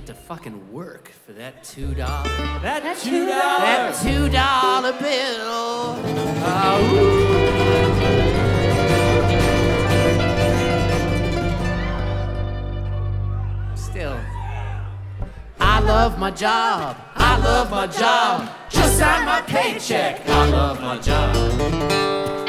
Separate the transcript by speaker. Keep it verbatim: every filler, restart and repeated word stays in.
Speaker 1: get to fucking work for that two dollar.
Speaker 2: That, that two dollar.
Speaker 1: That two dollar bill. Uh, Still, I love my job. I love my job. Just sign my paycheck. I love my job.